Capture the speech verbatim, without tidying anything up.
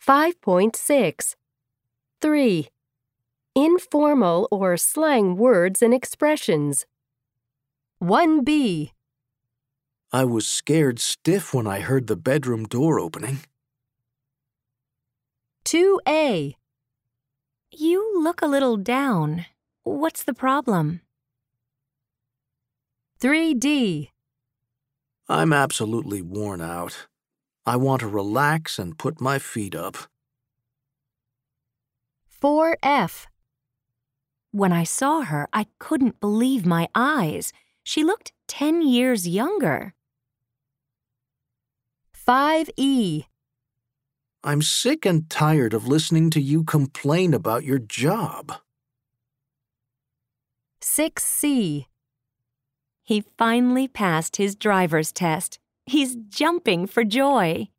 five point six. three. Informal or slang words and expressions. one B. I was scared stiff when I heard the bedroom door opening. two A. You look a little down. What's the problem? three D. I'm absolutely worn out. I want to relax and put my feet up. four F. When I saw her, I couldn't believe my eyes. She looked ten years younger. five E. I'm sick and tired of listening to you complain about your job. six C. He finally passed his driver's test. He's jumping for joy.